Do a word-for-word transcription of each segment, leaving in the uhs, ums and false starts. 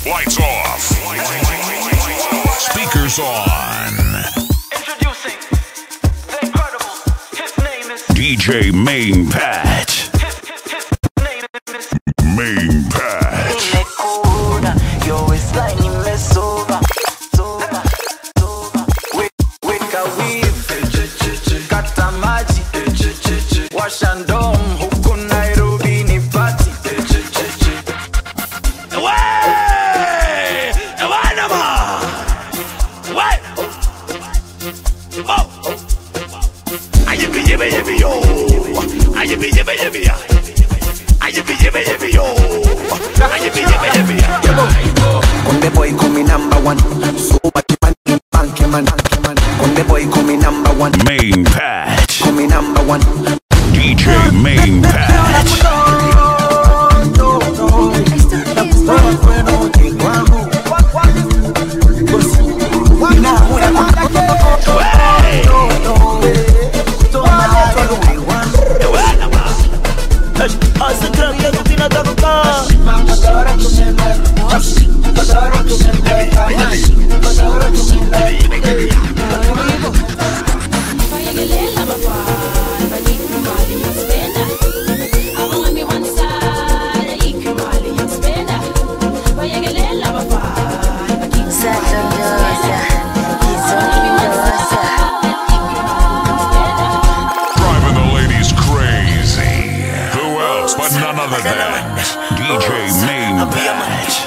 Lights off. Speakers on. Introducing the incredible. His name is D J Main Pat. His, his, his name is Main Pat. Imekuna, yo waistline imesoba, soba, soba. Weka weave, kata maji, washa ndom, huku Nairobi ni party. Way! Ewanama! Way! Oh! Ayibi yibi yibi yo! Ayibi yibi yibi ya! Ayibi yibi yibi yo! Ayibi yibi yibi ya! Konde boy call me number one, so much money, bank man, man. Konde boy call me number one, Main Pat. call me number one. D J Main Pat. Driving the ladies crazy. Who else but none other than D J Main Pat.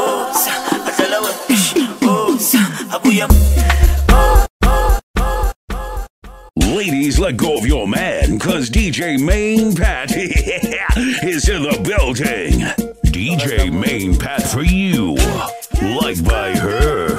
Ladies, let go of your man, cause D J Main Pat is in the building. D J Main Pat for you, liked by her.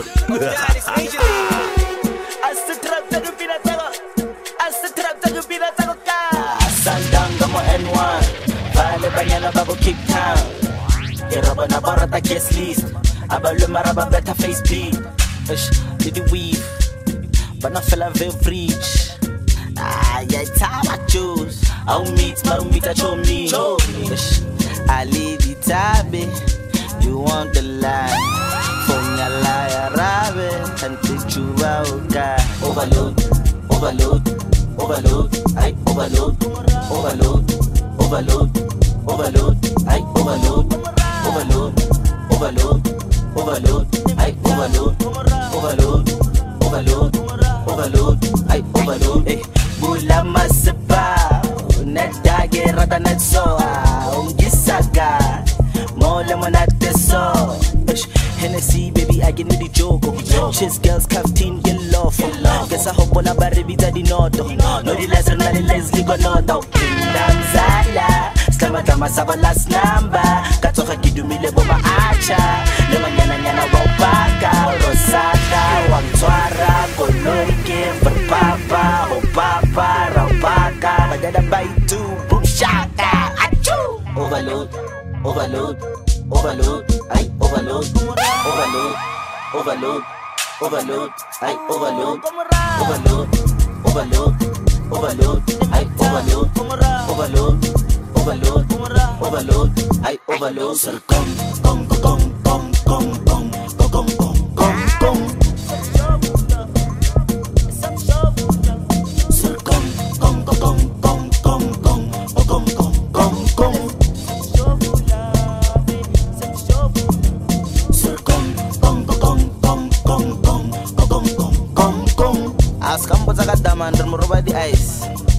Sandanga mo N one, vale banyana babo kick town. Iraba na barata guest list, abalo maraba beta face beat. Ish, did you weave? Bana fella reach. Ah, yeah, time I choose. I'll meet, but I'll meet at your me. Ish, I leave the tabi. You want the line? From your liar, rabbit, and take you out. Overload, overload, overload. I overload, overload, overload, overload. I overload, overload, overload, overload. I overload, overload, overload, overload. I overload. Eh, bula masaba, nadage rata natsoa, ungisaga, mola monate so. Hennessy, baby, I get me the joke. Chase girls, captain, get love. Guess I hope all about it, the noto. No, the lesson, not the Leslie Gonoto. Kingdom Zala, Slamatama Sava last number. Katoka Kidumi Leboma Acha, Lemanyana Yana Wapaka, Rosaka, Wantwara, Kolorike, Papa, Opapa, Rapaka, Madada by two, Boom Shaka, Achu. Overload, overload, overload. I overload, overload, overload, overload, I overload, overload, overload, overload, I overload, overload, overload, overload, I overload. Sir, come, come, come, come, come, come, come, come, come, come. Sir, come, come, come, come, come, come, come, come, come, come. Askam botaka damandra muroba di ice.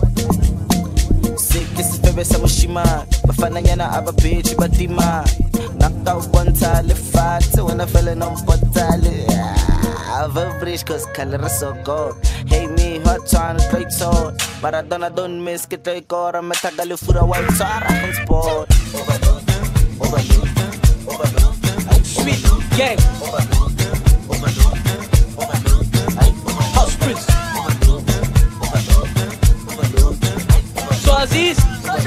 Sick is bebe samushima. Bafana nyana aba bitch batima. Naka wanta le fat when I fell in on potale. I've a bridge cause color is so gold. Hey me hot trying to play tall. But I don't I don't miss get take or I'm metagali for a white tar on sport. Overload, overload, overload. Sweet gang. Overload, overload, overload. House Prince. Aziz.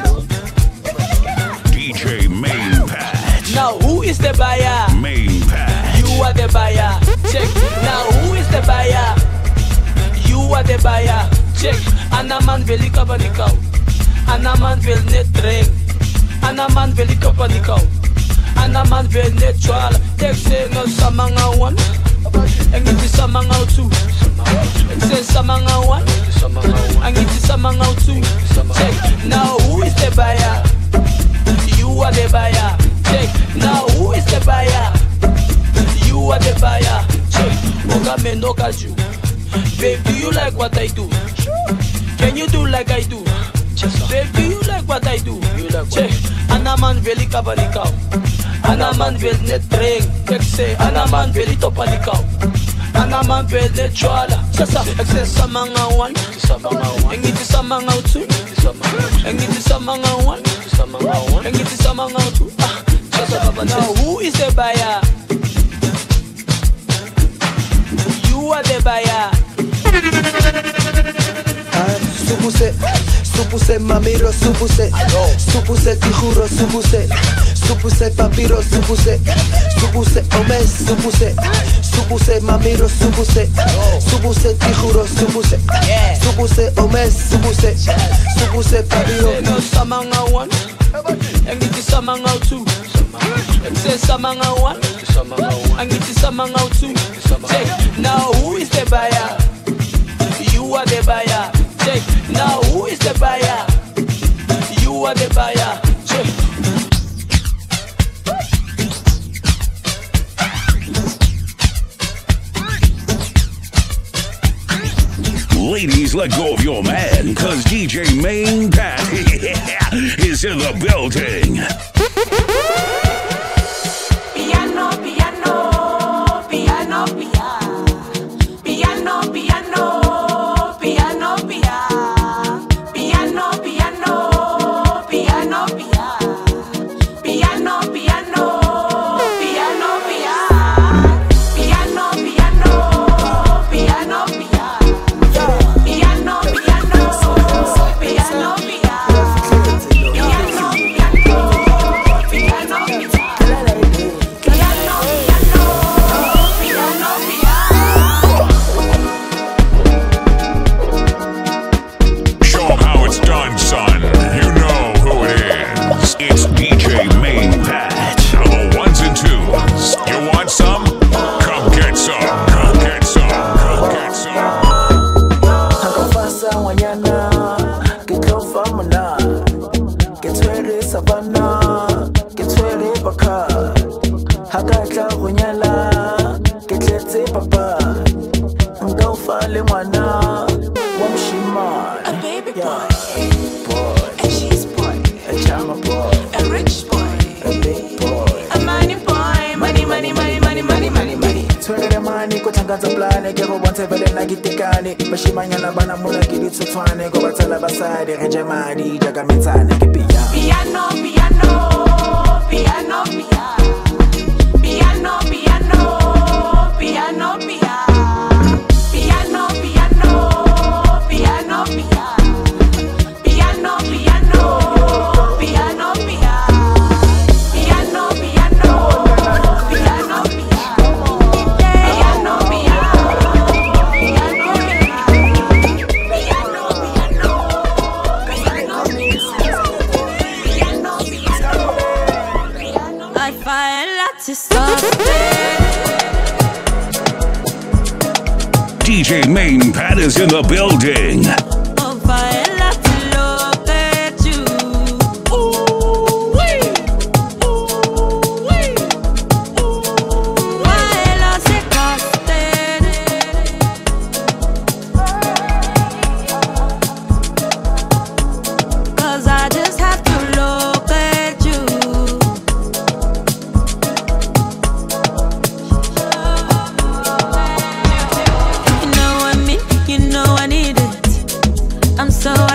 D J Main Pat. Now who is the buyer? Main Pat. You are the buyer. Check. Now who is the buyer? You are the buyer. Check. Anaman veli kapanikau. Anaman vel net train. Anaman veli kapanikau. anaman vele twala teksenga samanga one engithi samanga two eksen samanga one angithi samanga two. Check now, who is the buyer? You are the buyer. Check now, who is the buyer? You are the buyer. Check Ogame no kaju. Babe, do you like what I do? Can you do like I do? Babe, do you like what I do? Check anaman veli kabalikau, anaman veli net drink. Check say anaman veli topalikau, anaman veli twala. Sasa ekse samanga one, engithi samanga two, engithi samanga one, engithi samanga two. Now who is the buyer? You are the buyer. Supuse, supuse mamiro, supuse, supuse te juro, supuse, supuse papiro, supuse, supuse omes, supuse, supuse mamiro, supuse, supuse te juro, supuse, supuse omes, supuse, supuse papiro. No samanga one, engithi samanga two, say samanga one, engithi samanga two. Check now, who is the buyer? You are the buyer. Check now, who is the buyer? You are the buyer. Check. Ladies, let go of your man, cause D J Main Pat is in the building. Piano, piano, piano, piano, piano, piano. Piano, piano, piano, piano, piano, piano, piano, piano, piano, piano, piano, piano, piano, piano, piano, piano, Bashimanyana bana mula kili tutwane ko batala basade rejamadi jaga mitsane ke piano piano, piano, piano, piano, piano, piano, piano, piano, piano, piano, piano, piano, piano, piano, piano, piano, piano, piano, D J Main Pat is in the building. So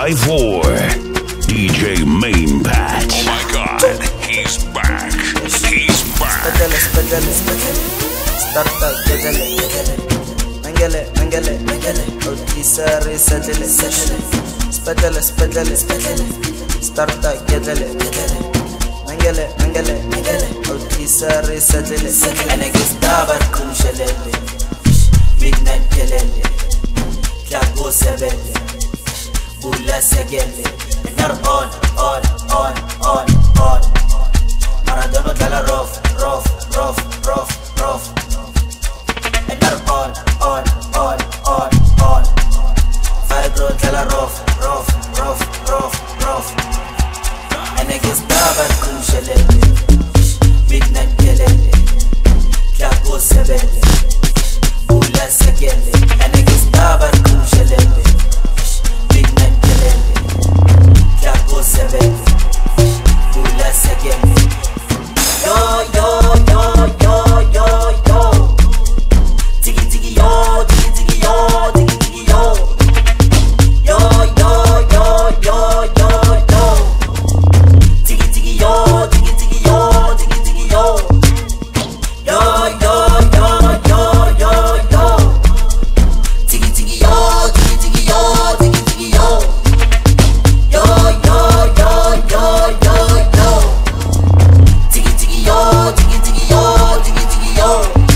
by four. D J Main Pat. Oh my God, he's back. He's back. Spedele, spedele, spedele. Starta, gedele, gedele. Mangele, mangele, mangele. Otisare, sedele, sedele. Spedele, spedele, spedele. Starta, gedele, gedele. Mangele, mangele, mangele. Otisare, sedele, sedele. Enegis dabar kumshelele. Midnight kelele. Klago sebele. Bula segele. Nar on, on, on, on, on. Maradona dalla rof, rof, rof, rof, rof. And nar on, on, on, on, on. Vibro dalla rof, rof, rof, rof, rof. And I guess dabar kumshelele. Midnight kelele. Klago sebele. Bula segele. And I guess dabar kumshelele. Midnight kelele. Klago sebele. Bula segele. Yo, yo, yo, yo, yo, yo. Tiki, tiki, yo, tiki, tiki, yo, tiki, tiki, yo. Yo, yo, yo, yo, yo, yo. Tiki, tiki, yo, tiki, tiki, yo, tiki, tiki, yo. Yo, yo, yo, yo, yo, yo. Tiki, tiki, yo, tiki, tiki, yo, tiki, tiki, yo. Yo, yo, yo, yo, yo, yo. Tiki, tiki, yo, tiki, tiki, yo, tiki, tiki, yo.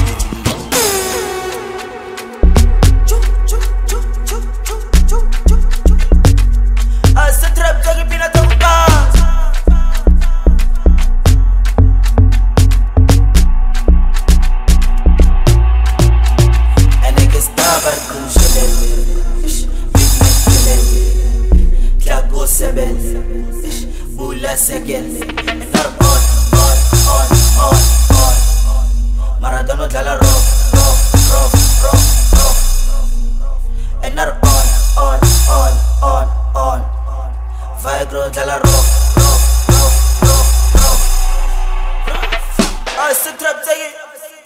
Ah, ce trap de ripina ton pass. And niggas dabar kumshelele. Midnight kelele. Klago sebele. Bula segele. Nar on, on, on, on, on. Maradona dalla rof, rof, rof, rof, rof. And nar on, on, on, on, on. Vibro dalla rof, rof, rof, rof, rof. Ah, c'est trap, take it.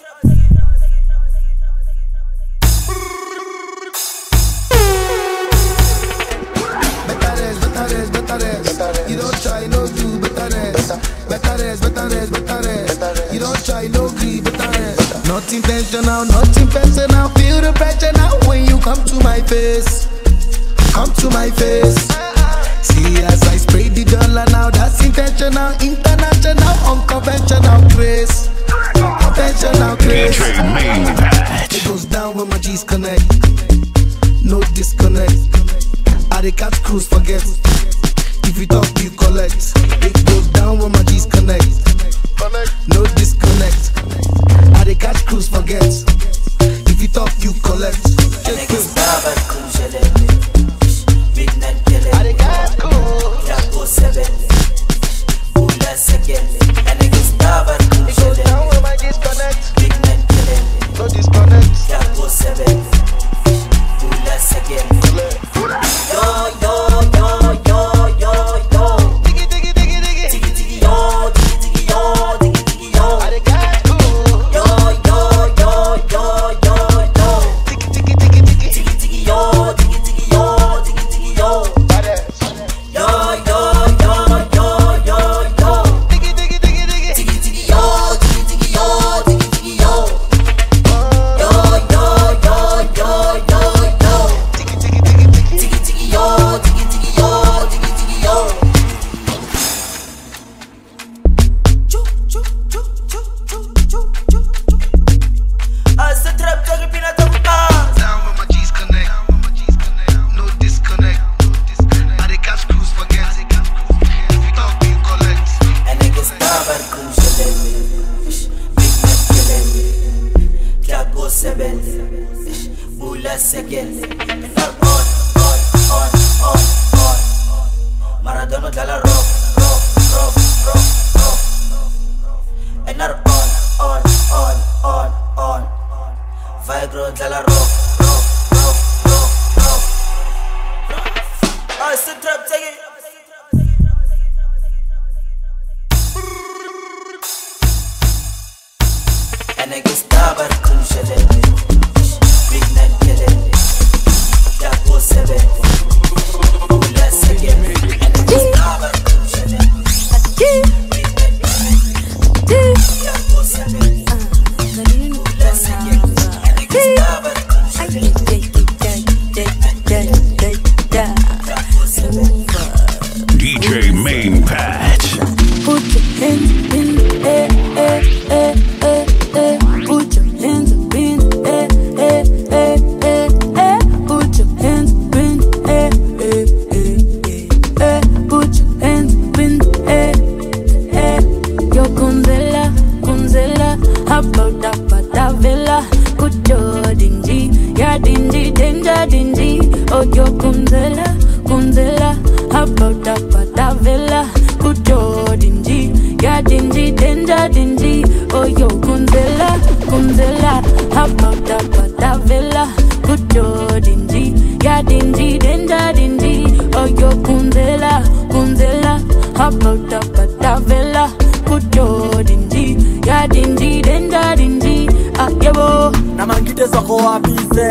Betares, betares, betares. You don't try, no do betares. Betares, betares, betares. You don't try, no gree betares. Not intentional, not intentional. Feel the pressure now when you come to my face. Come to my face. See as I spray the dollar now, that's intentional, international, unconventional grace. Conventional D grace. J Main Pat. It goes down when my G's connect. No disconnect. I dey catch cruise forget. If you talk, you collect. It goes down when my G's connect. No disconnect. I dey catch cruise forget. If you talk, you collect. And niggas dabar kumshelele. Midnight kelele. I dey catch cruise. Klago sebele. Bula segele. And niggas dabar It goes kumshelele. down when my G's connect. Midnight kelele. No disconnect. Klago sebele. Bula segele. Yo, yo, yo, yo, yo, yo. Diggy, diggy, diggy, diggy. Tiki, tiki, yo, tiki, tiki, yo, tiki, tiki, yo. I dey catch cruise. Yo, yo, yo, yo, yo, yo. Diggy, diggy, diggy, diggy. Tiki, tiki, yo, tiki, tiki, yo, tiki, tiki, yo. Badass. Yo, yo, yo, yo, yo, yo. Diggy, diggy, diggy, diggy. Tiki, tiki, yo, tiki, tiki, yo, tiki, tiki, yo. Yo, yo, yo, yo, yo, yo. Diggy, diggy, diggy, diggy. Tiki, tiki, yo, tiki, tiki, yo, tiki, tiki, yo. Ah, ce trap de ripina ton pass. Down when my G's connect. No disconnect. I dey catch cruise forget. If you talk, you collect. And niggas dabar kumshelele. Midnight kelele. Klago sebele. Bula segele. Nar on, on, on, on, on. Maradona dalla rof, rof, rof, rof, rof. And nar on, on, on, on, on. Vibro dalla rof, rof, rof, rof, rof. Ah, c'est trap, take it. And niggas dabar kumshelele. Midnight kelele. Klago sebele. Bula segele. Main Pat. Put your hands in the air, air, air, air, air. Put your hands up in the air, air, air, air, air. Put your hands up in the air, air, air, air, air. Put your hands up in the air, air. Yo Kunzela, Kunzela, about that pata villa. Put your dingy, yeah dingy, danger dingy. Oh yo Kunzela, Kunzela, about that pata villa. Put your dingy, yeah dingy, danger dingy. Oh yo Kunzela, Kunzela, about that pata villa. Put your dingy, yeah dingy, danger dingy. Oh yo Kunzela, Kunzela, about that pata villa. Put your dingy, yeah dingy, danger dingy. Ah yebo, na mangite soko wapize,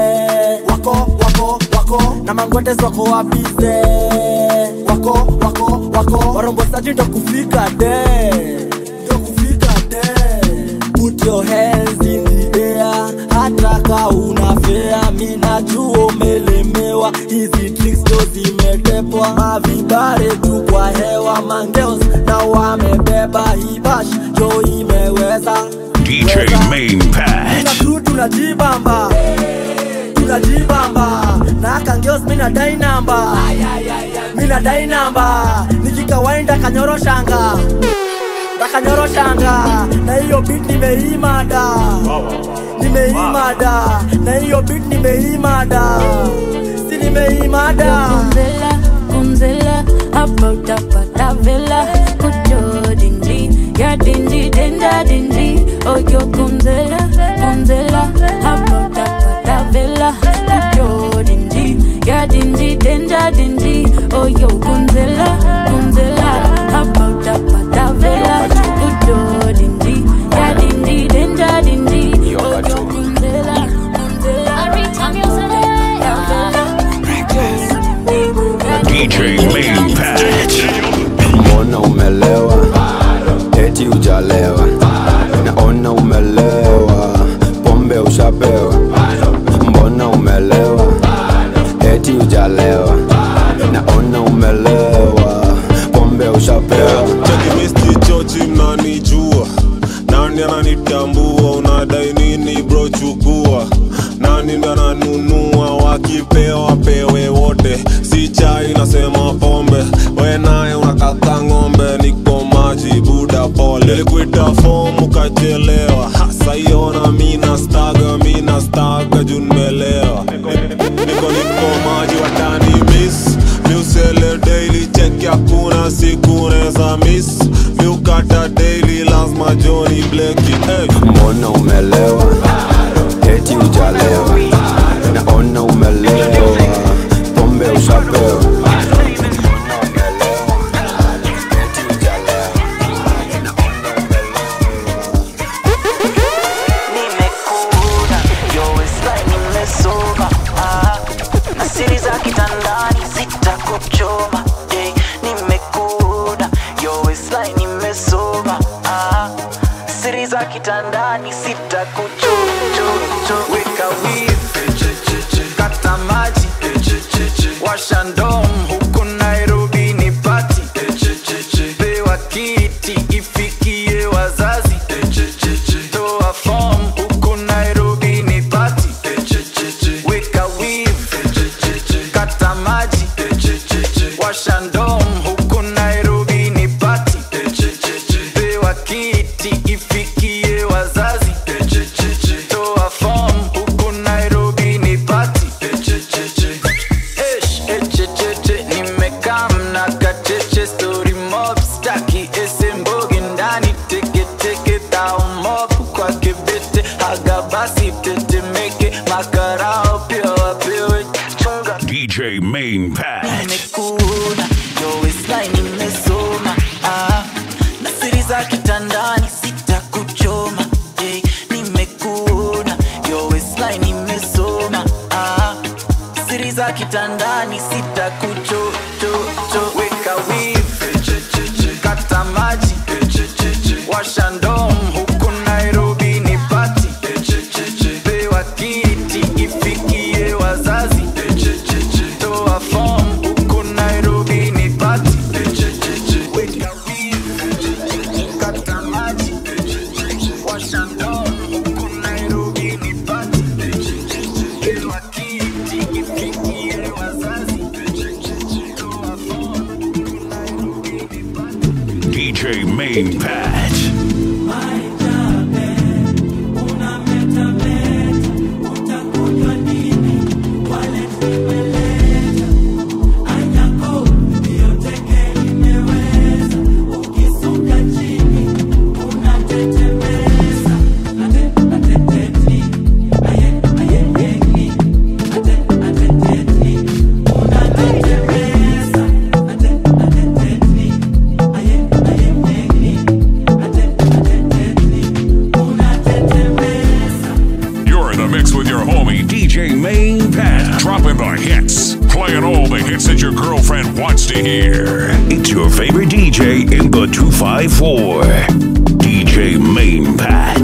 wako wako wako, na mangote soko wapize, wako wako wako, warombo saji ndo kufika de, ndo kufika de. Put your hands in the air, hata ka unafea, mina juo melemewa, hizi tricks ndo zimetepwa, mavibare tu kwa hewa, mangeos na wamebeba, hibash jo imeweza. D J Main Pat. Mina crew tunajibamba, tunajibamba. Na kangeos mina dai namba, mina dai namba. Nikikawaida kanyoro shanga, na kanyoro shanga. Na hiyo beat nimeimada, nimeimada. Na hiyo beat nimeimada, si nimeimada. Kunzela, Kunzela, about that pata villa. Put your dingy, yeah dingy, danger dingy. Oh yo Kunzela, Kunzela, about that pata villa. Put your dingy, yeah dingy, danger dingy. Oh yo Kunzela, Kunzela, about that pata villa. Put your dingy, yeah dingy, danger dingy. Oh yo Kunzela, Kunzela, every time you say D J Main Pat. Mbona umelewa, eti ujalewa. Naona umelewa, pombe ushapewa. Mbona umelewa, eti ujalewa. Naona umelewa, pombe ushapewa. Cheki misti chochi mnanijua, nani ananitambua, unadai nini bro chukua. Nani ndo ananunua, wakipewa pewe wote. Si chai nasema pombe, we nae unakata ngombe. Niko maji buda pole, nilikuita form ukachelewa. Sayona mina staga, mina staga junmelewa. Niko niko maji watani miss, miusele daily check ya kuna siku neza miss. Miukata daily lazima Johnny Blakey. Hey. Mbona umelewa, eti ujalewa. Naona umelewa, pombe ushapewa. Nimekuda, yo slime nimesoba. Ah, na siri za kitandani sitakuchoma. Eh, nimekuda, yo slime nimesoba. Ah, siri za kitandani sitakuchoma. Weka weave, kata maji, washa ndom huku Nairobi ni party. Pewa kiti ifikie wazazi, toa form huku Nairobi ni party. Weka weave, kata maji, washa ndom huku Nairobi ni party. Pewa kiti ifikie wazazi, J Main Pat. D J Main Pat, dropping the hits, playing all the hits that your girlfriend wants to hear. It's your favorite D J in the two five four, D J Main Pat.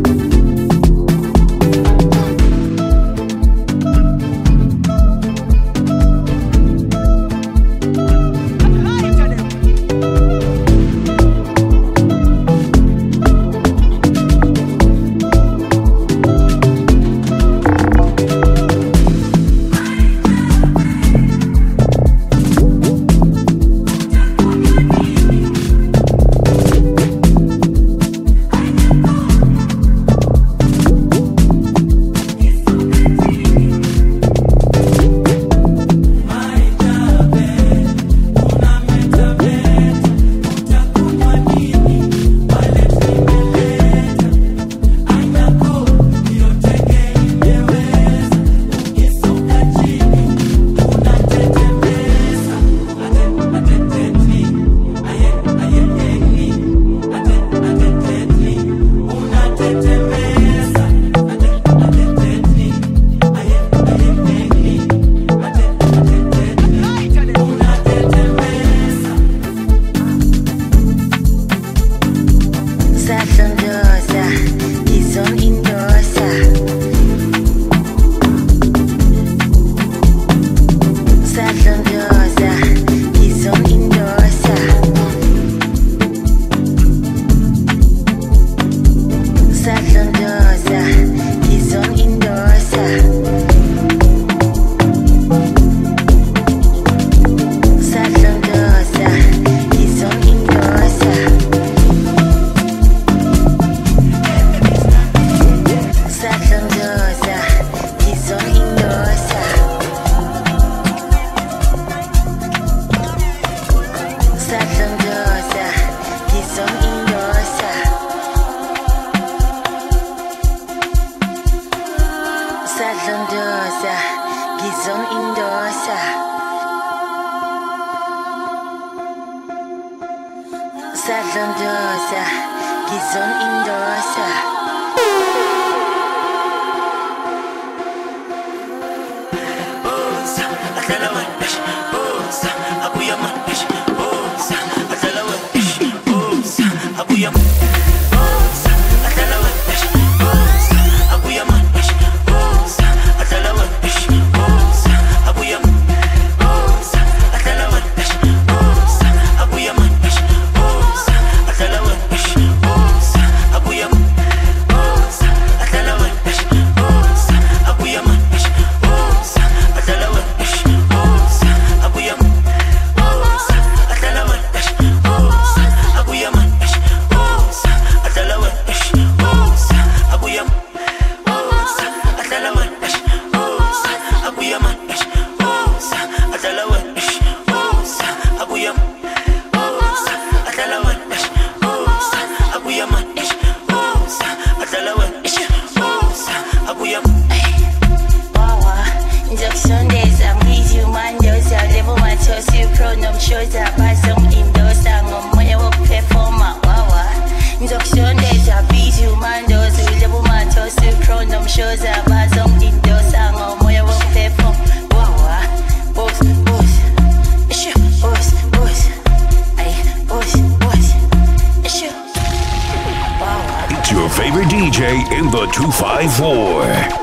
two five four,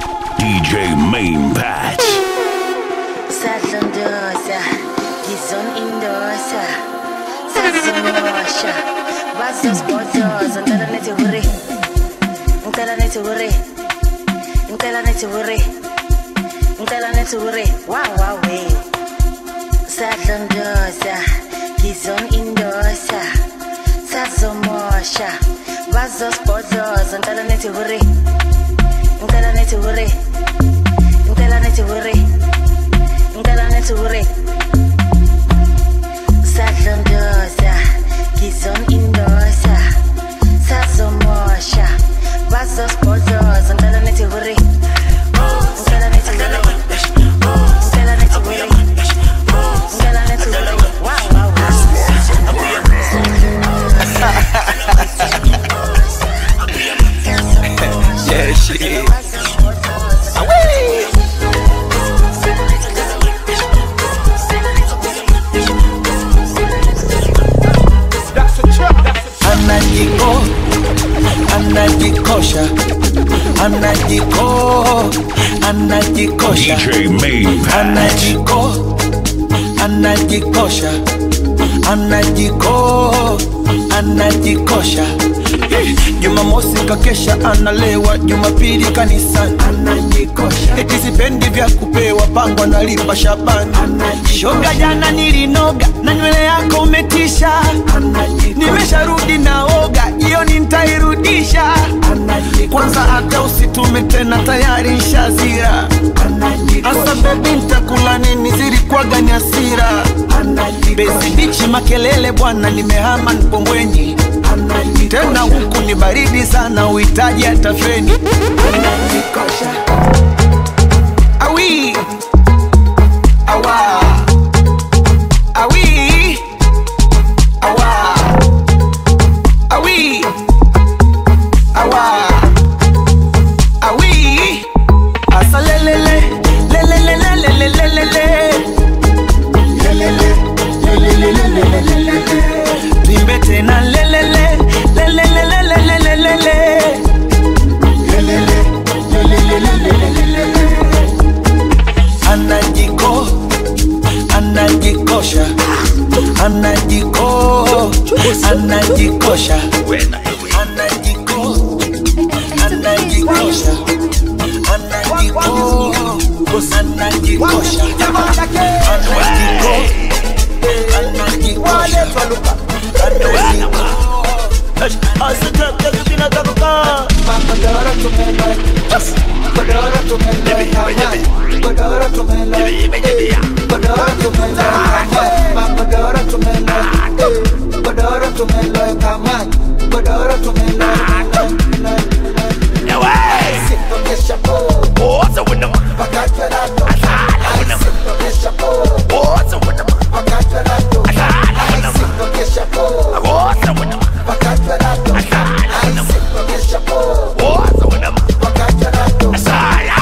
D J Main Pat. Wow, wow, way. Sadlondosa, Gizon Indosa, bazosmosha bazosbhodloza ngicela nethi hurry ngicela nethi hurry ngicela nethi hurry ngicela nethi hurry sadlondoza gizon indosa sazomosha bazosbhodloza ngicela nethi hurry ngicela nethi hurry ngicela nethi hurry ngicela nethi hurry wow wow yeah, shit. Anajiko, anajikosha, anajiko, anajikosha. D J Main Pat. Anajiko, anajikosha, anajiko, anajikosha. Jumamosi kakesha analewa, Jumapili kanisani anajikosha. Eti sipendi vya kupewa, pango nalipa Shabani. Shoga jana nilinoga na nywele yako umetisha. Nimesharudi naoga, jioni nitairudisha. Kwanza hata usitume tena, tayari nshazira. Asa baby nitakula nini, zilikuwaga ni hasira. Bezi bichi makelele bwana, nimehama Mkombweni. Tena huku ni baridi sana, uhitaji hata feni. Anajikosha. Awi awa awi awa awi awa awi asa lelele lelele lelele lelele lelele lelele lelele timbe tena lelele lelele lelele lelele anajiko anajikosha anajiko anajikosha anajiko anajikosha anajiko anajikosha anajiko anajikosha Asitap take bina takuka Badara to me like just Badara to me like Badara to me like Badara to me like Badara to me like Badara to me like Badara to me like No way Sit on the chapeau What's a winner Bakatarato Asala winner Sit on the chapeau What's a winner Bakatarato Asala Sit on the chapeau What's a winner Bakatarato I sit on the chapeau What's a winner Bakatarato Asala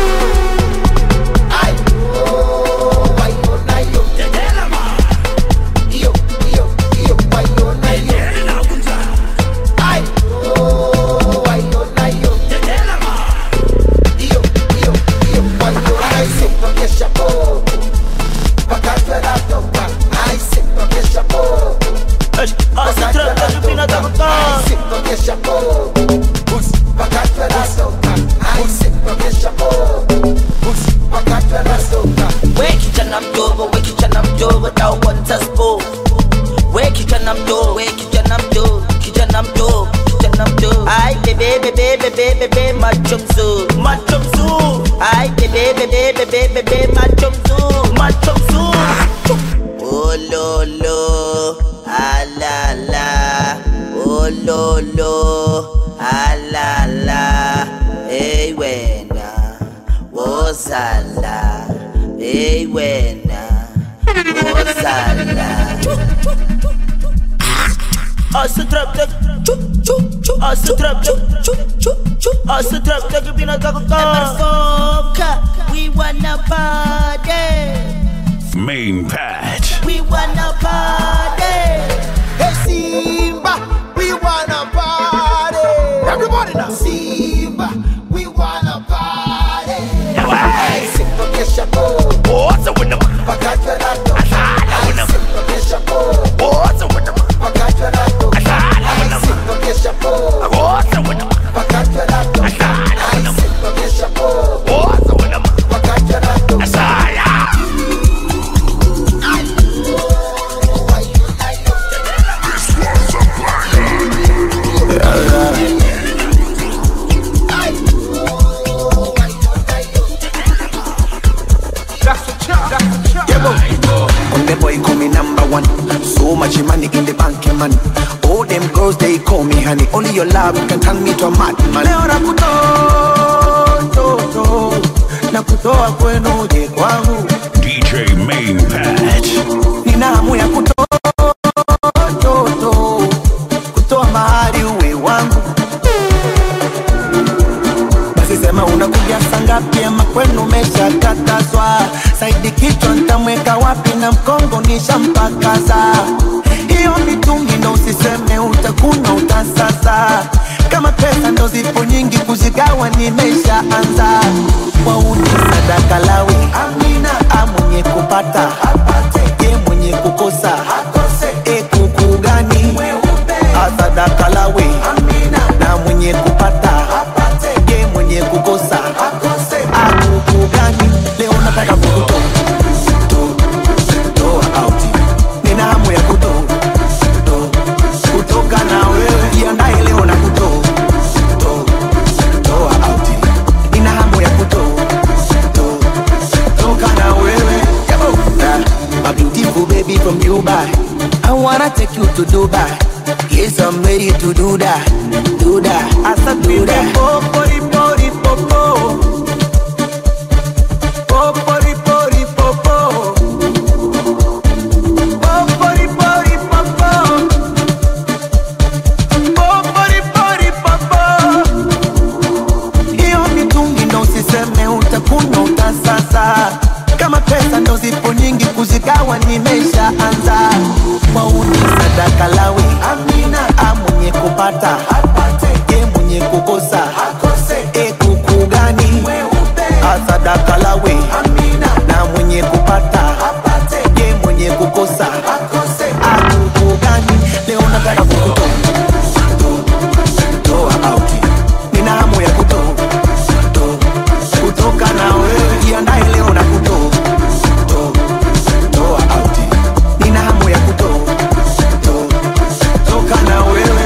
I oh why you na yo Tedelama Yo yo yo why you na yo I oh why you na yo Tedelama Yo yo yo why you I sit on the chapeau Bakatarato I sit on the chapeau I sit on the chapeau Bakatarato I sit on the chapeau Bakatarato Wake it and I'm dover, wake it and I'm dover, thou want us both. Wake it and I'm dover, wake it and I'm dover, wake it and I'm dover, wake it and I'm dover. Aye, baby, baby, baby, baby, my chum zoo, my chum zoo. Aye, baby, baby, baby, baby, my chum zoo, my chum zoo. Oh, lo, lo, ah, la, la. Oh, lo, lo, ah, la, la. Hey, wena, wozala. Hey, wena, wozala. Asa trap tak, chu chu chu. Asa trap tak, chu chu chu. Asa trap tak, bina takuka. We wanna party. Main Pat. We wanna party. Hey Simba, we wanna party. Everybody now. Simba, we wanna party. I sit on the chapeau. What's a winner Bakatarato Asala winner I sit on the chapeau. What's a winner Bakatarato Asala winner I sit on the chapeau. What's a winner Bakatarato I sit on the chapeau. What's a winner Bakatarato Asala banky man. All them girls they call me honey. Only your love can turn me to a madman. Leo nakutoa, to, nakutoa kwenu je kwangu. D J Main Pat. Nina hamu ya kutoa, to, to, kutoa mahali uwe wangu. Basi sema unakuja sangapi ama kwenu mesha katazwa. Saidi kichwa nitamweka wapi na mkongo nishampakaza. Hiyo mitungi ndo usiseme utakuna utasasa. Kama pesa ndo zipo nyingi kuzigawa nimesha anza. Wauni sadaka lawi amina. Amwenye kupata apate. Ye mwenye kukosa akose. E kuku gani asadaka lawi amina. Na mwenye kupata apate. Ye mwenye kukosa akose. Akuku gani leo nataka kukutoa. Toa out. Nina hamu ya kutoa. Kutoka na wewe jiandae leo na kutoa. Toa out. Nina hamu ya kutoa. Toka na wewe. My beautiful baby from Dubai, I wanna take you to Dubai. Yes, I'm ready to do that. Do that. I said do that. Oh, body, body, popo. Oh, body, body, popo. Oh, body, body, popo. Oh, body, body, popo. Hiyo mitungi ndo usiseme utakuna utasasa. Kama pesa ndo zipo nyingi kuzigawa nimesha anza. Wauni sadaka lawi amina. Amwenye kupata apate. Ye mwenye kukosa akose. E kuku gani asadaka lawi amina. Na mwenye kupata apate. Ye mwenye kukosa akose. Akuku gani leo nataka kukutoa. Toa out. Nina hamu ya kutoa. Kutoka na wewe jiandae leo na kutoa. Toa out. Nina hamu ya kutoa. Toka na wewe.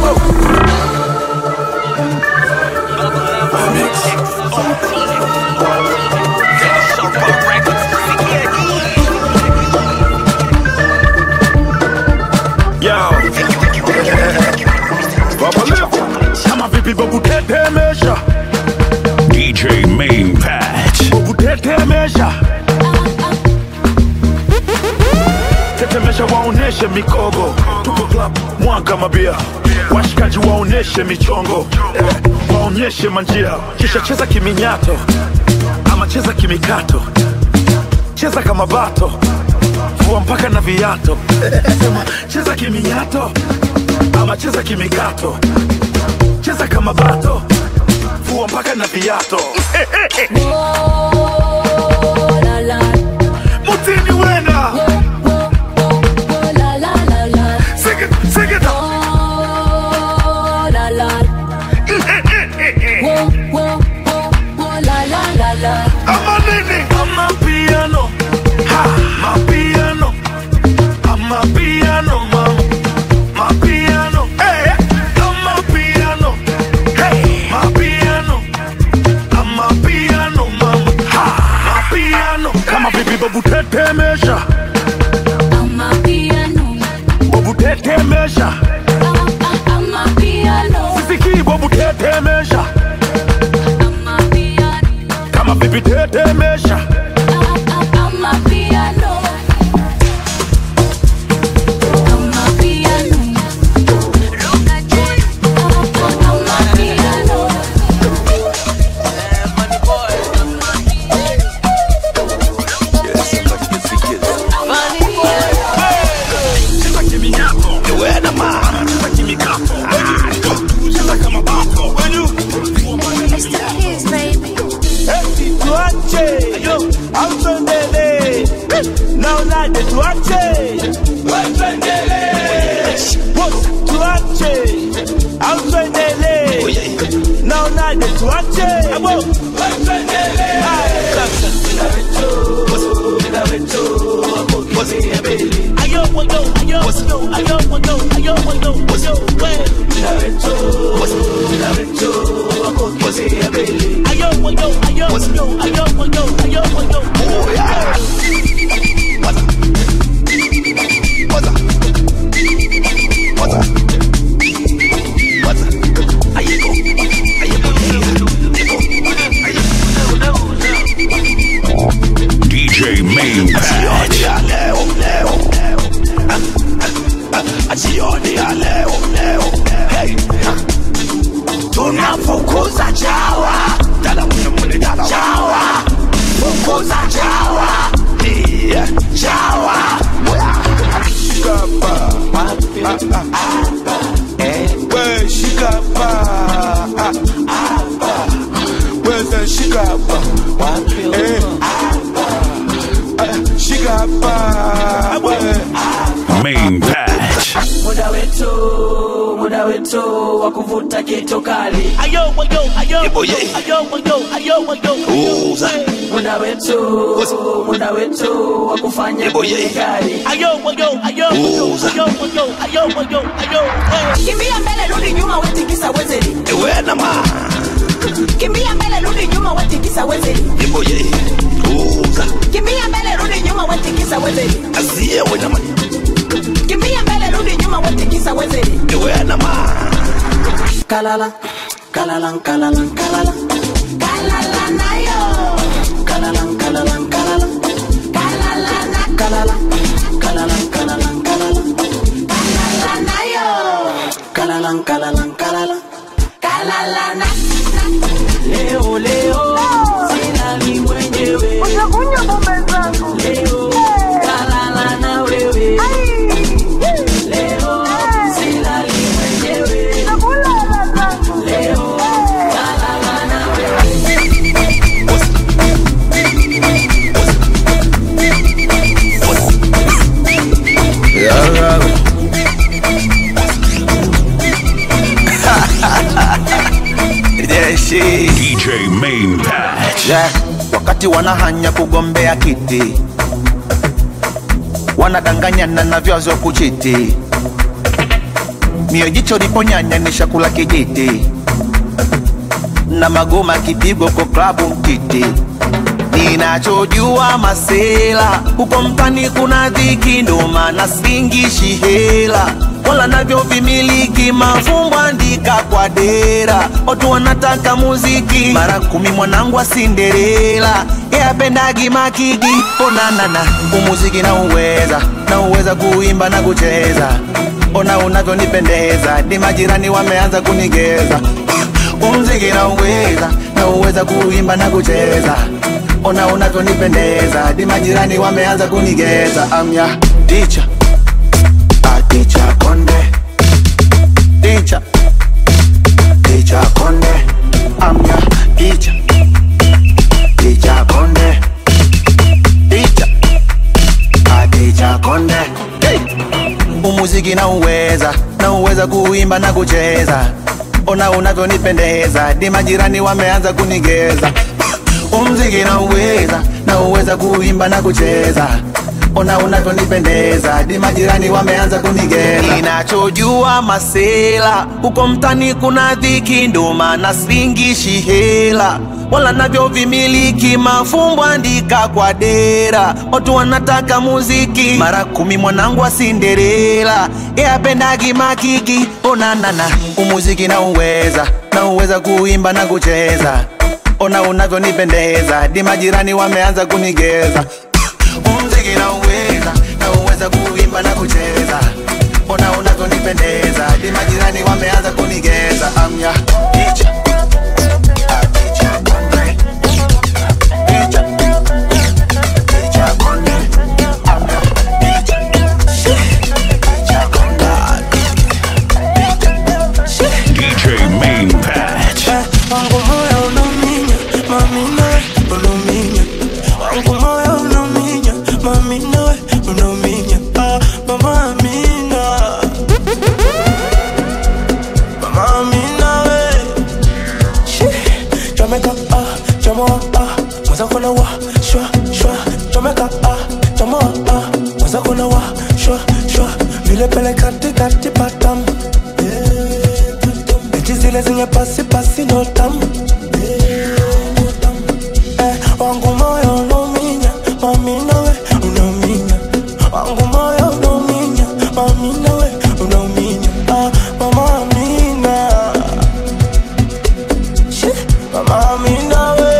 Kama vipi babu tetemesha. D J Main Pat. Babu tetemesha. Tetemesha waoneshe mikogo. Tuko club mwanga mabia. Washikaji waoneshe michongo. eh, Waonyeshe manjia. Kisha cheza kiminyato ama cheza kimikato. Cheza kama bato. Fua mpaka na viato. Sema cheza kiminyato ama cheza kimikato. Cheza kama bato. Fua mpaka na viato. Mutini wena. Sing it, sing it up. I'm a nini, I'm a piano. Ha, my piano. I'm a piano, mom. My piano. Hey, I'm a piano. Hey, my piano. I'm a piano, mom. Ha, my piano. Kama vipi babu tetemesha. I'm a piano. Babu tetemesha. I'm a piano. Sisiki babu tetemesha. I'm a piano. Kama vipi tetemesha. I'm a piano. I'm a piano. Look at you. I'm a piano. Money boy. Yes, I'm like the figures. Money boy. Cheza kiminyato. Yo wena man. Cheza kimikapo. Cheza kama bato. Excuse baby. Eti tuache yo autondele naonaje tuache autondele tuache autondele naonaje tuache autondele ayo wando ayo wando ayo wando ayo wando ayo ayo wando ayo wando ayo wando ayo wando oh yeah. ni ya leo leo. Hey, tunafukuza chawa, dada mwenye mwenye dada chawa, fukuza chawa, ni chawa. Shikapa, apa, apa, eh, we shikapa, apa, we the shikapa, eh, apa, shikapa, we. Main Patch. Muda wetu, muda wetu wa kuvuta kitu kali. Ayo, ayo, ayo, ayo, ayo, ayo, ayo. Muda wetu, muda wetu wa kufanya kali. Ayo, ayo, ayo, ayo, ayo, ayo, ayo, ayo. Kimbia mbele rudi nyuma wetikisa wezeli. Ewe na ma. Kimbia mbele rudi nyuma wetikisa wezeli. Iboye. Uza. Kimbia mbele rudi nyuma wetikisa wezeli. Azie we na ma. Kimbia mbele rudi nyuma wetikisa wezeli. Ewe na ma. Kalala, kalala, kalala, kalala. Kalala nayo. Kalala, kalala, kalala. Kalala na. Kalala, kalala, kalala, kalala. Kalala nayo. Kalala, kalala, kalala. Kalala na. Leo, leo, silali mwenyewe. Utakunywa bombe zangu. Leo, kalala na wewe. Leo, silali mwenyewe. Kulala zangu. Leo, kalala na wewe. D J Main Patch. Yeah, wakati wanahanya kugombea kiti, wanadanganyana na vyazo kuchiti, mio jicho liponyanya ni shakula kijiti, na magoma kipigo kwa klabu mtiti. Ninachojua masela, huko mtani kuna dhiki, ndo maana singishi hela, wala navyo vimiliki mafumbo andika kwa dera. Watu wanataka muziki, mara kumi mwanangu wa Cinderella, yeye pendagi makigi. Onanana, umuziki na uweza, na uweza kuimba na kucheza. Ona unavyonipendeza, di majirani wameanza kunigeza. Umuziki na uweza, na uweza kuimba na kucheza. Ona unavyonipendeza, di majirani wameanza kunigeza. I'm ya teacher, a teacher konde. Teacher, teacher konde. I'm ya teacher, teacher konde. Teacher, a teacher konde. Hey! Umuziki na uweza, na uweza kuimba na kucheza. Ona unavyonipendeza, di majirani wameanza kunigeza. Umuziki na uweza, na uweza kuimba na kucheza. Ona unavyonipendeza, di majirani wameanza kunigeza. Ninachojua masela, huko mtani kuna dhiki, ndo maana singishi hela, wala navyo vimiliki mafumbo andika kwa dera. Watu wanataka muziki, mara kumi mwanangu wa Cinderella, yeye apendagi makiki. Onanana, umuziki na uweza, na uweza kuimba na kucheza. Ona unavyonipendeza, di majirani wameanza kunigeza. Umuziki na uweza, na uweza kuimba na kucheza. Ona unavyonipendeza, di majirani wameanza kunigeza. I'm ya teacher, a teacher konde. Teacher, teacher konde. I'm ya teacher, teacher konde. D J Main Patch. Wangu moyo unaminya, mami nawe unaminya. Wangu moyo unaminya, mami nawe unaminya. Ah, mama Amina, mama Amina we. Shh, Jamaica ah, Jamoa ah, mwaza kona wa shwa shwa. Jamaica ah, Jamoa ah, mwaza kona wa shwa shwa. Vile pele kati kati patam. Eti zile zinye pasi pasi no tam. Eh, wangu moyo unominya, mami nawe unominya. Wangu moyo unominya, mami nawe unominya. Ah, mama Amina, shit, mama Amina we.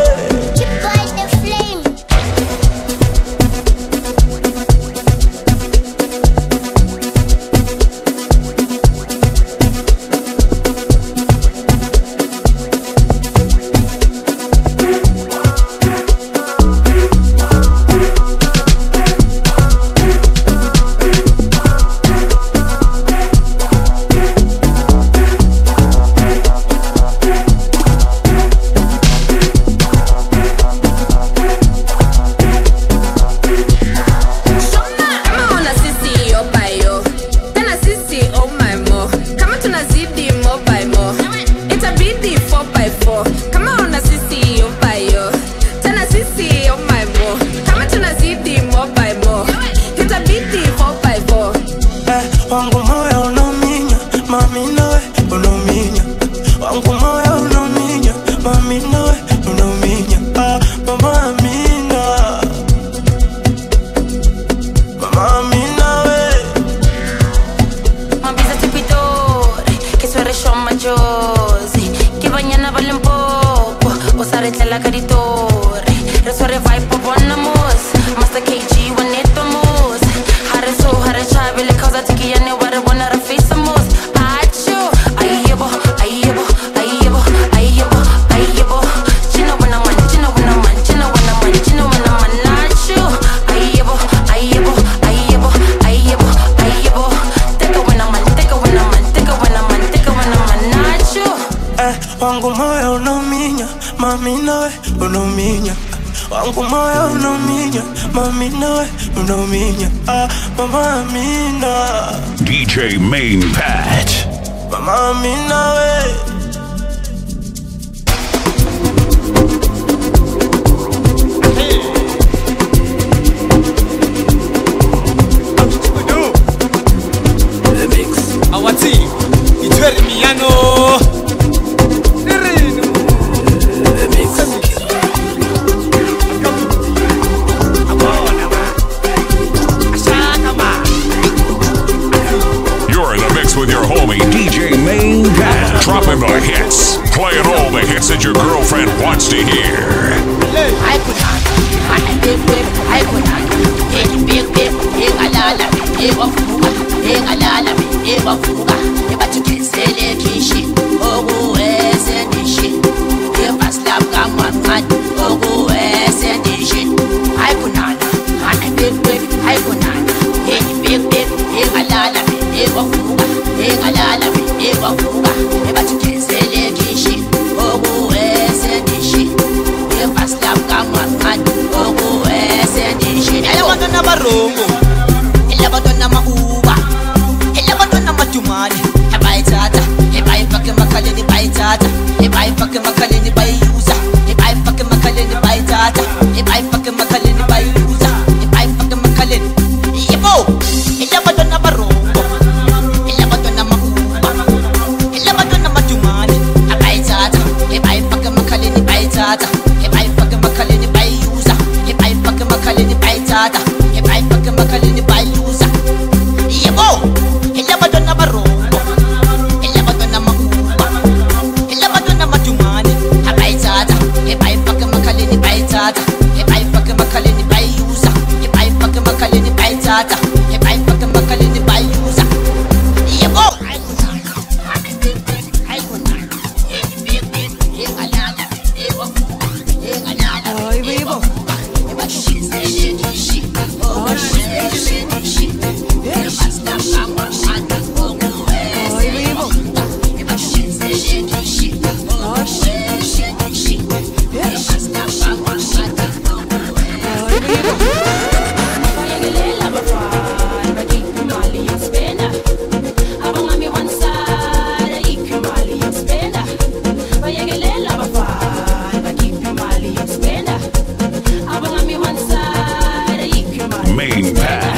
la caritori. Resore vai po' buona mus. Master K G when it the moves. Hare so hare chai bile causa tiki ane ware wanna face mus. Achu, ayebo, ayebo, ayebo, ayebo, ayebo. Chino when I'm man, chino when I'm man, chino when I'm man, chino when I'm man. Achu, ayebo, ayebo, ayebo, ayebo, ayebo. Take it when I'm man, take it when I'm man, take it when I'm man, take it when I'm man. Achu. Eh, wangu moyo unominya, mami nawe unominya. Wangu moyo unominya, mami nawe unominya. Ah, mama Amina. D J Main Pat. Mama Amina we. Awati, itwere miyano. You're in the mix with your homie D J Main Pat, dropping the hits, playing all the hits that your girlfriend wants to hear. I could not, I big whip, I could not. Hey, big whip, hey, alala, hey, wafuga, hey, alala, hey, wafuga. Hey, but you can say le kishi, oh, go ese dishi. Hey, but slap come on, man, oh, go ese dishi. I could not, I big whip, I could not. Hey, big whip, hey, alala, hey, wafuga, hey, alala, hey, wafuga. Hey, but you can say le kishi, oh, go ese dishi. Hey, but slap come on, man, oh, go ese dishi. Ela badona barongo, ela badona mauba, ela badona matumani. Ebai tata, ebai fucking makaleni bai tata, ebai fucking makaleni bai user, ebai fucking makaleni bai tata, ebai fucking makaleni bai user, ebai fucking makaleni. Yebo, ela badona barongo, ela badona mauba, ela badona matumani. Ebai tata, ebai fucking makaleni bai tata, ebai fucking makaleni bai user, ebai fucking makaleni bai tata, ebai fucking makaleni bai user. Yebo, ela badona barongo, ela badona mauba, ela badona matumani. Ebai tata, ebai fucking makaleni bai tata, ebai fucking makaleni bai user, ebai fucking makaleni bai tata, ebai fucking makaleni bai user. Yebo. Ay, vivo. Main Pat.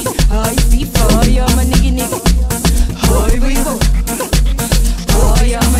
Oh, yeah,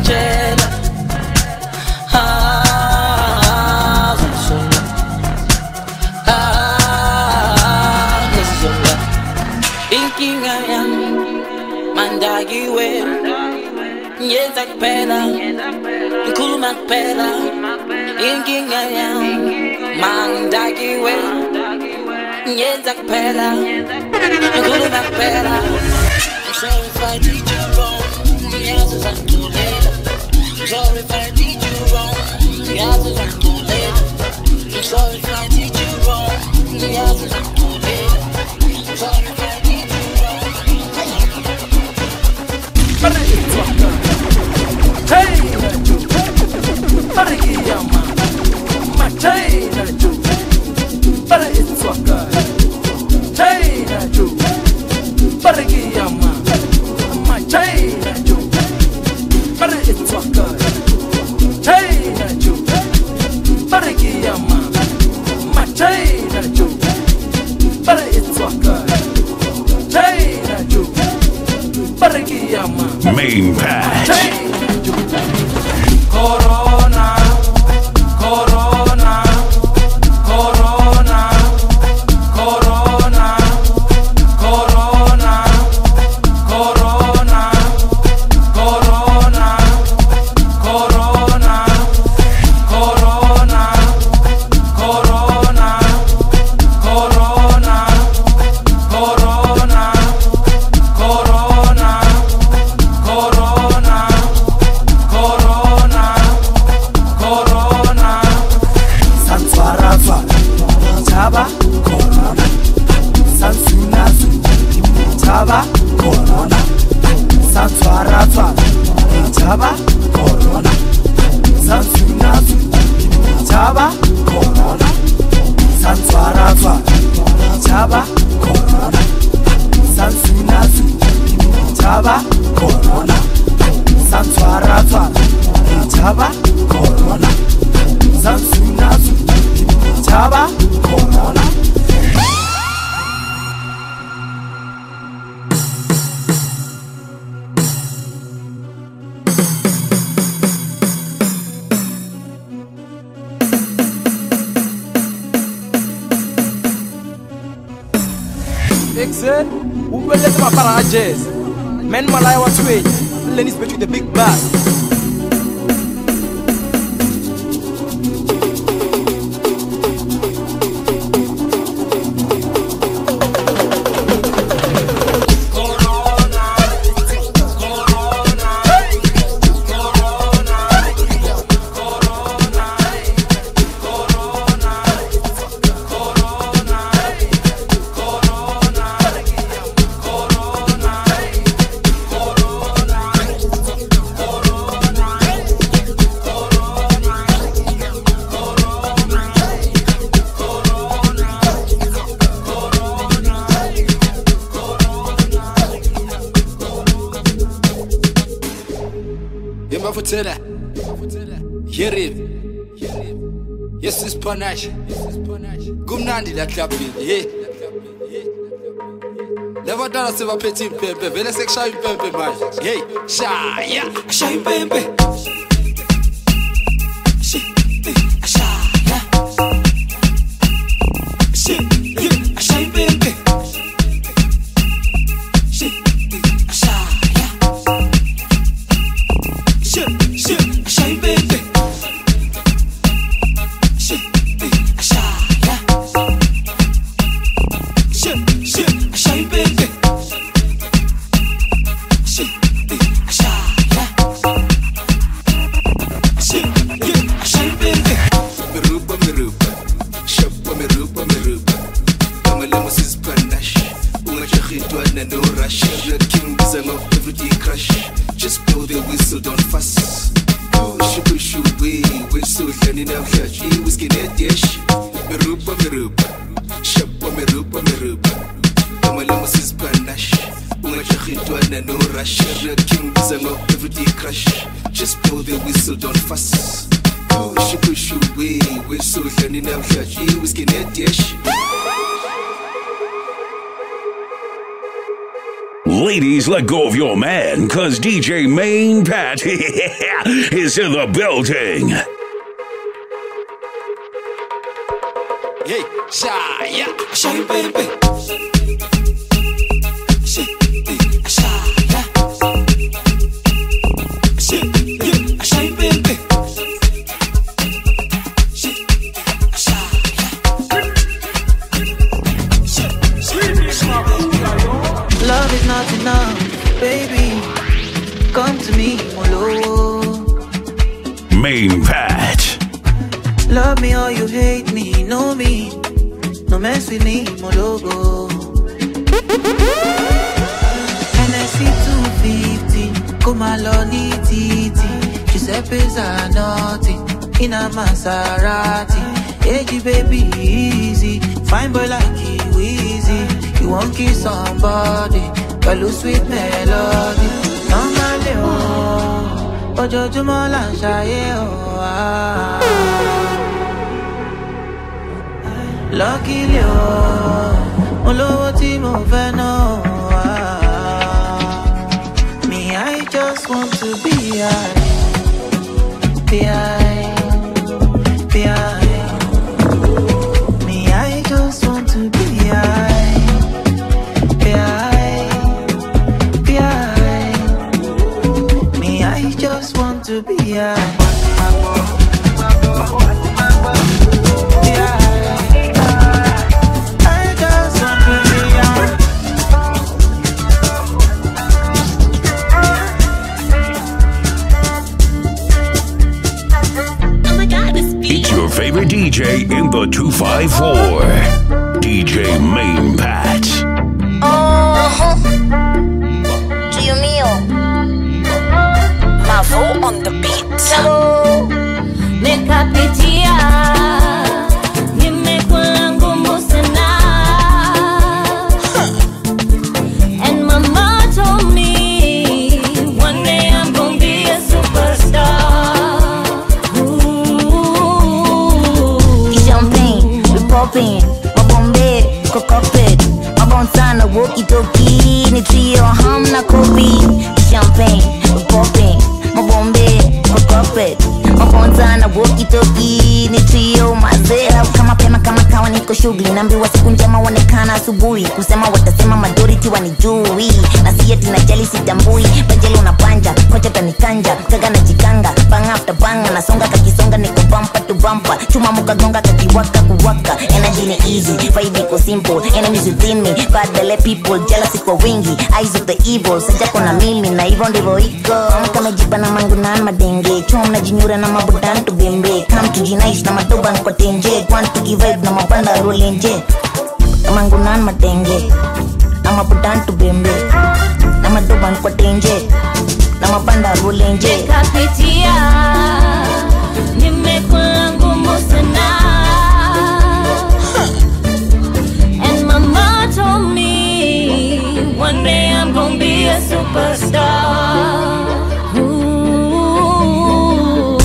ngiyakutshela ah ngizolula ah ngizolula inkinga yami mandakiwe ngiyenza kuphela ngikhuluma kuphela inkinga yami mandakiwe ngiyenza kuphela ngikhuluma kuphela. I'm sorry if I did you wrong, ngiyazi uzangitholela. I'm sorry if I did you wrong, ngiyazi uzangitholela. I'm sorry if I did you wrong, ngiyazi uzangitholela. I'm sorry if I did you wrong. Hey, Nacho, Parigiyama, Machai Nacho, Para it's waka. Hey, Nacho, Parigiyama, Machai Nacho, Para it's waka. Hey, Nacho, Parigiyama, Machai Nacho, Para it's waka. Hey, Nacho, Parigiyama, Main Patch. Corona, Corona, Corona, Corona, Corona, Corona, Corona, Corona, Corona, Corona, Corona, Corona, Corona, Corona, Corona, Corona, Sanswarafa, Chaba, Corona, Sansunazu, Chaba, Corona, Sanswarafa, Chaba, Corona, Sansunazu, Chaba, Corona, Sanswarafa, Chaba, Corona, Sansunazu, Chaba, Corona, Sanswarafa, Chaba, Corona, Sansunazu, Chaba, Corona. Excel, ou peut laisser ma part à jazz. Men malaya wa tuwe, Lenny speak with the big bass. Hear it. Yes, it's panache. Gumnandi la clapine. Yeah. Never done a silver petit pepe. Vele sek shy pepe man. Hey, shy, yeah. Shy pepe. Shy, shy, yeah. Shy, yeah. Shy pepe. Shy, shy, yeah. Shy, shy, shy pepe. Ladies, let go of your man, cause D J Main Pat is in the building. Hey, shy, yeah, shy, baby. Shy, shy, yeah. Shy, yeah, shy, baby. Shy, shy, yeah. Love is not enough, baby. Come to me, Molo. Main Pat. Love me or you hate me, know me. No mess with me, Mologo. N S C two fifty, come along, titi. Giuseppe's a naughty, in a Maserati. Hey, baby, easy. Fine boy like you, easy. You won't kiss somebody, but lose sweet melody. Normally, oh, Ojo Jumola Shaye, oh, ah. Luckily, oh, Olowo tí mo fẹ́ náà, ah. Me, I just want to be high, be high, be high. Me, I just want to be high, be high, be high. Me, I just want to be high. Favorite D J in the two five four, D J Main Pat. Oh, Dio mio, Mavo on the beat. Hello, nikapitia, nimekula ngumu sana, and mama told me one day I'm gonna be a superstar. Poppin', mabombe, kokopet, mabonsana, walkie-talkie, ni trio, hamna kopi. Champagne, poppin', mabombe, kokopet, mabonsana, walkie-talkie, ni trio, mazela. Kama pema kama kawa niko shughuli, naambiwa siku njema wanekana asubuhi. Kusema watasema majority wanijui, na si eti najali sitambui. Bajeli unapanja, kocha tanikanja, kaga na jikanga, bang after bang, nasonga kakisonga niko bumper to bumper. Chuma mukagonga kakiwaka kuwaka. Energy ni easy, vibe iko simple. Enemies within me, bad belly people, jealousy kwa wingi. Eyes of the evil, saja kona mimi na hivyo ndivyo iko. Mka mejipa na mangu na madenge, chum na jinyura na mabudan to bembe. Come to jinaish na madoban kwa tenje, want to give vibe na mabanda rolenje. Mangu na madenge, na mabudan to bembe. Na madoban kwa tenje, na mabanda rolenje. Nikapitia, nimekula ngumu sana. Told me one day I'm gonna be a superstar. Ooh.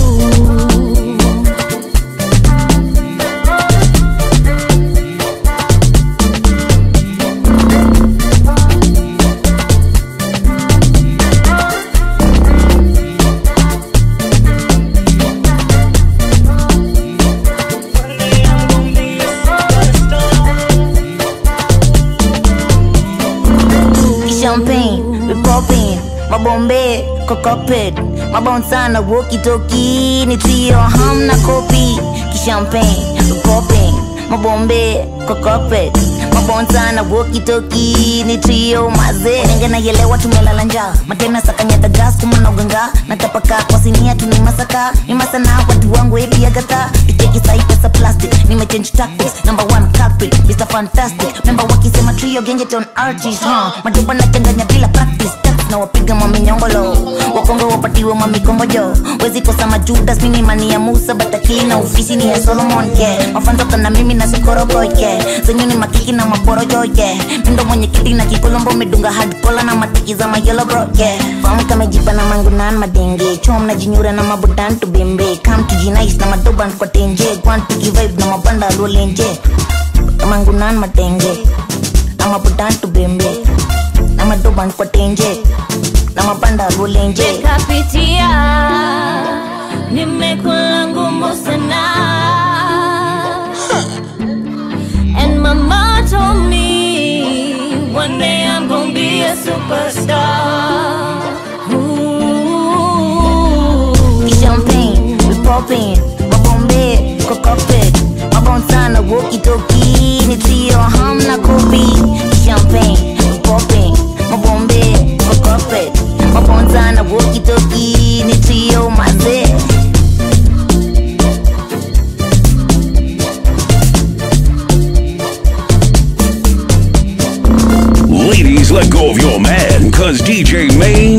Champagne, we poppin', mabombe, kokopet, mabonsana, walkie-talkie, ni trio, hamna kopi. Champagne, we poppin', mabombe, kokopet, mabonsana, walkie-talkie, ni trio, maze. Nenge na yelewa tumelala njaa, matena sakanyata gas kumana uganga. Natapaka kwa sinia tu ni masaka, ni masana watu wangu epi agata. Iteki sahi pesa plastic, nime change tactics. Number one culprit, Mister Fantastic. Member wakisema trio genje ton artist, huh? Majuba na changanya bila practice. Na wapiga mami nyongolo, wakongo wapatiwe mami kombojo. Wezi kosa majudas, mini mani ya Musa. Batakili na ofisi ni ya Solomon, yeah. Mafantoka na mimi na sikorogo, yeah. Zenyu ni makiki na maporojo, yeah. Mindo mwenye kiti na kikolombo, medunga hardcola na matiki za mayelo bro, yeah. Famu kame jipa na mangu na madenge, chom na jinyura na mabudan to bembe. Come to jinaish na madoban kwa tenje, want to give vibe na mabanda rolenje. Mangu na madenge, na mabudan to bembe. na madoban kwa tenje na mabanda rulenje. Nikapitia, nimekula ngumu sana. And mama told me one day I'm gonna be a superstar. Ooh. Champagne, we poppin', mabombe, kokopet, mabonsana, walkie-talkie, nitio hamna kopi. Champagne, we poppin', mabombe, kokopet, mabonsana, walkie-talkie, nitio maze. Ladies, let go of your man, cause D J Main